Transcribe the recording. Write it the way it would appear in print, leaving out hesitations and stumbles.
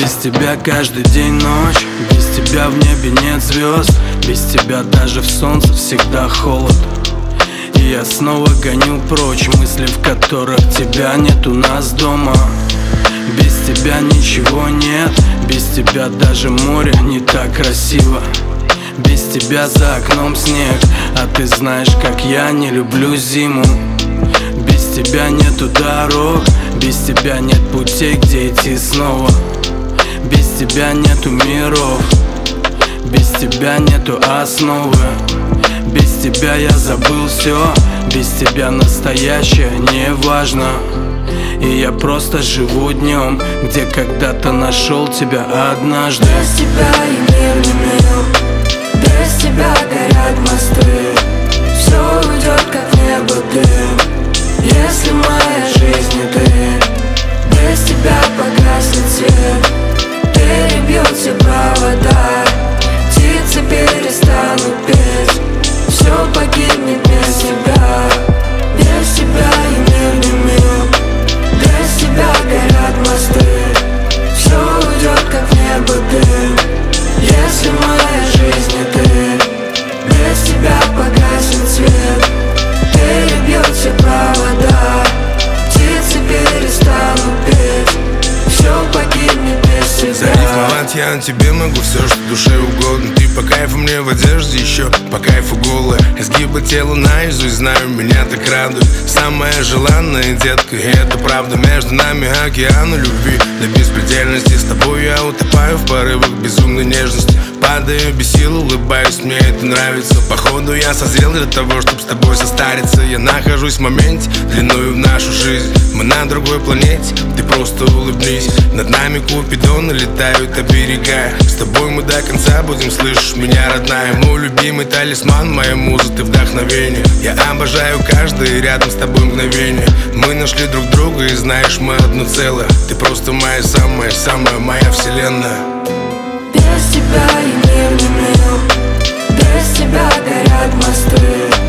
Без тебя каждый день ночь, без тебя в небе нет звезд, без тебя даже в солнце всегда холод. И я снова гоню прочь мысли, в которых тебя нет у нас дома. Без тебя ничего нет, без тебя даже море не так красиво. Без тебя за окном снег, а ты знаешь, как я не люблю зиму. Без тебя нету дорог, без тебя нет путей, где идти снова. Без тебя нету миров, без тебя нету основы. Без тебя я забыл все, без тебя настоящее не важно. И я просто живу днем, где когда-то нашел тебя однажды. Без тебя и мир не мил, без тебя горят мосты. Все уйдет, как небо дым, если моя жизнь не ты. Без тебя погаснет свет, перебьет все провода, птицы перестанут петь, все погибнет без тебя. Без тебя и мир не мил, без тебя горят мосты. Все уйдет, как небо дым, если моя жизнь не ты. Без тебя погаснет свет, перебьет все провода, птицы перестанут петь, все погибнет без тебя. Зарифмовать я на тебе могу все, что душе угодно. Ты по кайфу мне в одежде, еще по кайфу голая. Изгибы тела наизусть знаю, меня так радует. Самая желанная детка, и это правда. Между нами океан любви до беспредельности. С тобой я утопаю в порывах безумной нежности. Падаю без сил, улыбаюсь, мне это нравится. Походу я созрел для того, чтобы с тобой состариться. Я нахожусь в моменте, длиною в нашу жизнь. Мы на другой планете, ты просто улыбнись. Над нами купидоны летают, оберегая. С тобой мы до конца будем, слышишь меня, родная. Мой любимый талисман, моя муза, ты вдохновение. Я обожаю каждое рядом с тобой мгновение. Мы нашли друг друга и знаешь, мы одно целое. Ты просто моя самая моя вселенная. Без тебя и мир не мил, без тебя горят мосты.